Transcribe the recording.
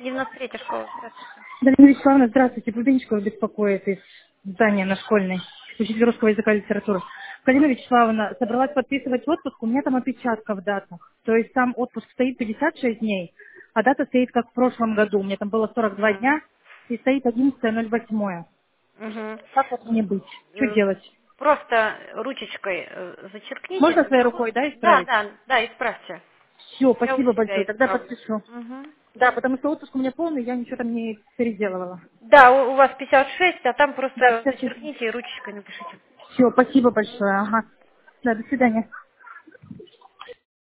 93-я школа, здравствуйте. Галина Вячеславовна, здравствуйте. Бубенчикова беспокоит из здания на школьной. Учитель русского языка и литературы. Галина Вячеславовна, собралась подписывать отпуск, у меня там опечатка в датах. То есть там отпуск стоит 56 дней, а дата стоит как в прошлом году. У меня там было 42 Мгм. дня и стоит 11.08. Мгм. Как вот мне быть? Что М, делать? Просто ручечкой зачеркните. Можно своей рукой, да, Да, исправить? да, да, исправьте. Все, Я у спасибо себя большое. Тогда исправлю. подпишу. Мгм. Да, потому что отпуск у меня полный, я ничего там не переделывала. Да, у вас 56, а там Да, просто кстати. зачеркните и ручечкой напишите. Все, спасибо большое. Ага. Да, до свидания.